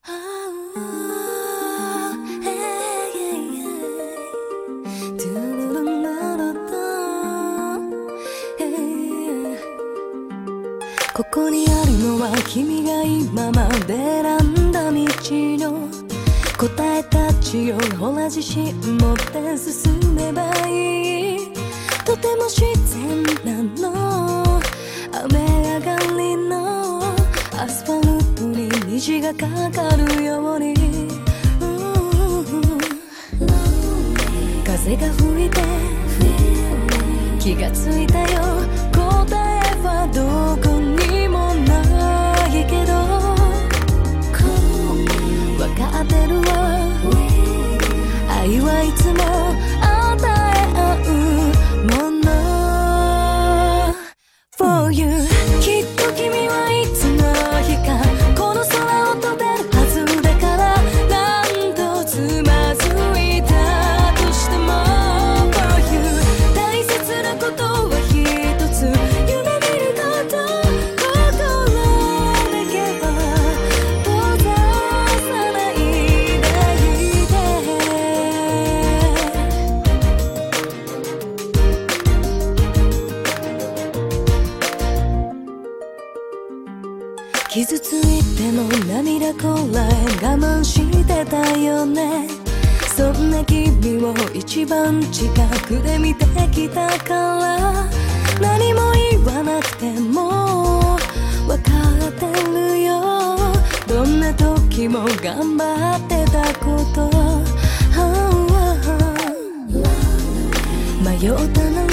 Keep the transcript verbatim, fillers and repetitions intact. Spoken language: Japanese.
ここにあるのは君が今まで選んだ道の答えたちをほら自信持って進めばいい。とても自然なの。雨上がりのアスファルトに虹がかかるように、風が吹いて気がついたよ。答えはどこにもないけど分かってるわ。愛はいつも与え合うもの For you。 きっと君はいつの日かこの空を飛べるはずだから、何度つまずいたとしても For you。 大切なことは一つ、夢見ること心だけは閉ざさないでいて。傷ついても涙こらえ我慢してたよね。そんな君を一番近くで見てきたから、何も言わなくても分かってるよ。どんな時も頑張ってたこと、迷ったな